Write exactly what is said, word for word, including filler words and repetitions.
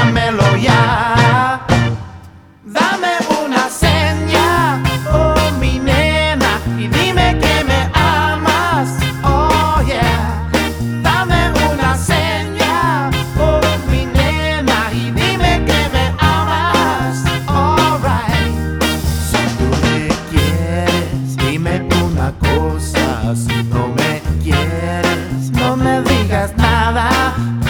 dámelo ya. Dame una seña, oh mi nena, y dime que me amas, oh yeah. Dame una seña, oh mi nena, y dime que me amas, alright. Si tú me quieres, dime una cosa. Si no me quieres, no me digas nada.